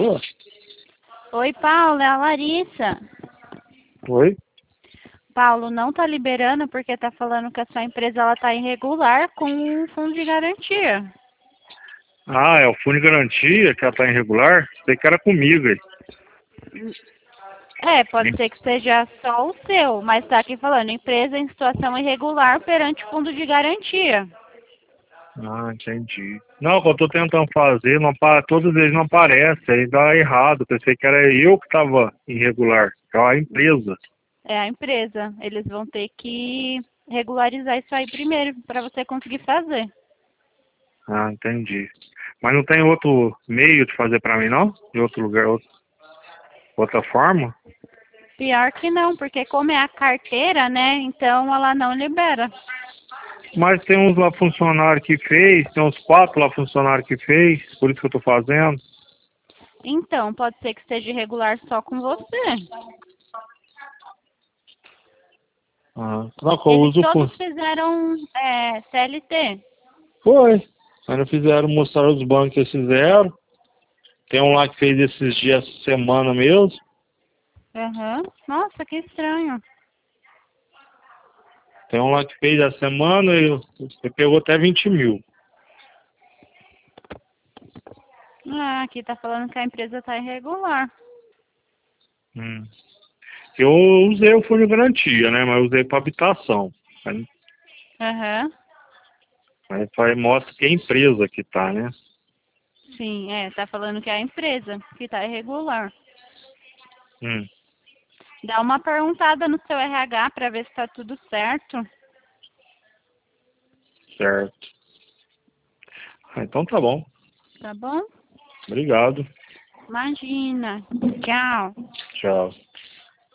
Alô? Oi, Paulo, é a Larissa. Oi? Paulo, não tá liberando porque tá falando que a sua empresa ela tá irregular com um fundo de garantia. Ah, é o fundo de garantia que ela tá irregular? Sei que era comigo aí. Pode ser que seja só o seu, mas tá aqui falando empresa em situação irregular perante fundo de garantia. Ah, entendi. Não, o que eu tô tentando fazer, todas vezes não aparece, aí dá errado. Pensei que era eu que tava irregular, é a empresa. É a empresa. Eles vão ter que regularizar isso aí primeiro para você conseguir fazer. Ah, entendi. Mas não tem outro meio de fazer pra mim, não? De outro lugar, outra forma? Pior que não, porque como é a carteira, né? Então ela não libera. Mas tem uns lá funcionário que fez, tem uns 4 lá funcionário que fez, por isso que eu tô fazendo. Então, pode ser que esteja irregular só com você. Ah, não, que eu Eles uso todos fizeram CLT. Foi. Ainda fizeram, mostraram os bancos que eles fizeram. Tem um lá que fez esses dias, essa semana mesmo. Aham. Nossa, que estranho. Tem um lá que fez a semana e pegou até 20 mil. Ah, aqui tá falando que a empresa tá irregular. Hum. Eu usei o fundo de garantia, né? Mas usei para habitação. Aham. Aí mostra que é a empresa que tá, né? Sim, tá falando que é a empresa que tá irregular. Hum, Dá uma perguntada no seu RH para ver se tá tudo certo. certo. Ah, então tá bom. Tá bom? Obrigado. Imagina. Tchau. Tchau.